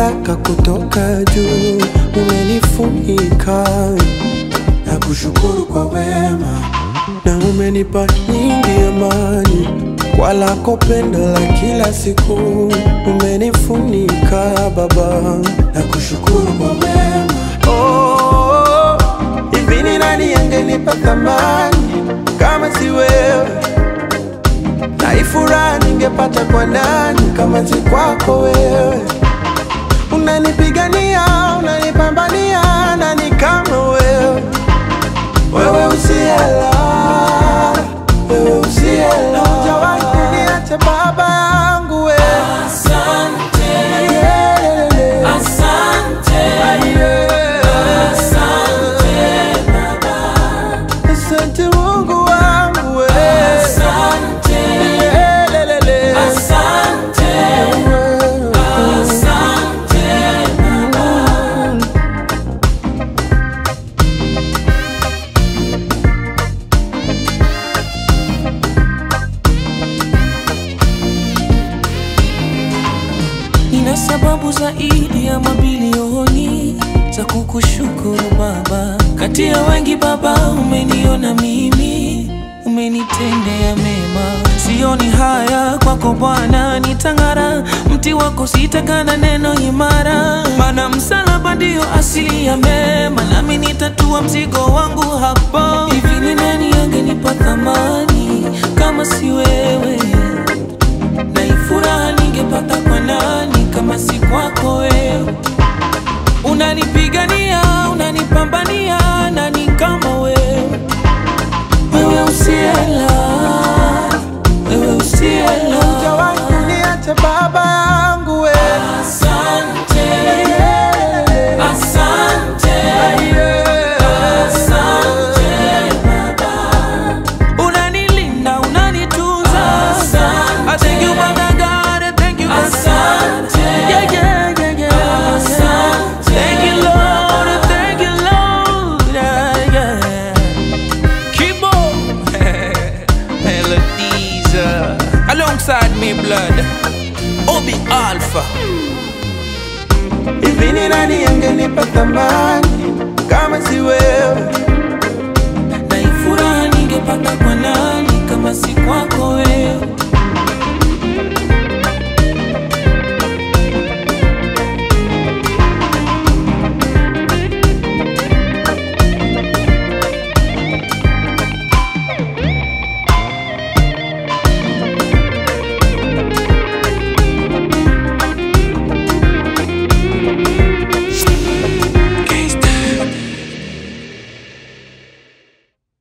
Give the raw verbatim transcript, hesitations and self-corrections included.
baraka kutoka juu, umenifunika na kushukuru kwa wema, na umenipa nyingi amani kwa lako pendo la kila siku, umenifunika Baba na kushukuru kwa wema. Oh, hivi ni nani angenipa thamani kama si wewe? Na ifuraha ningepata kwa nani kama si kwako wewe? Unanipigania, unanipambania, nani kama wewe? Wewe usiela, wewe usiela, hujawahi kuniacha Baba yangu wewe. Asante, asante, asante Baba, asante Mungu wangu wewe. asante, asante, asante Baba. Nina sababu zaidi ya mabilioni za kukushukuru Baba. Kati ya wengi Baba, umeniona mimi, umenitendea mema. Sioni haya kwako Bwana, nitang'ara, mti wako sitakana, neno imara. Maana msalaba ndio asili ya mema, nami nitatua mzigo wangu hapo. Hivi ni nani angenipa thamani kama si wewe? Na ifuraha ningepata kwa nani kama si kwako wewe? Unanipigania, unanipambania, nani kama wewe? Wewe usiela, wewe usiela, Hujawahi kuniacha Baba yangu wewe. asante, asante, asante Baba. Unanilinda, unanitunza. I thank you Father God, I thank you Asante. Yeah, yeah, yeah, yeah. Asante. Thank you Lord, I thank you Lord. Yeah, yeah. Kibo Melodies uh, alongside me blood Obi Alpha. Hivi ni nani angenipa thamani kama si wewe? Na ifuraha ningepata kwa nani kama si kwako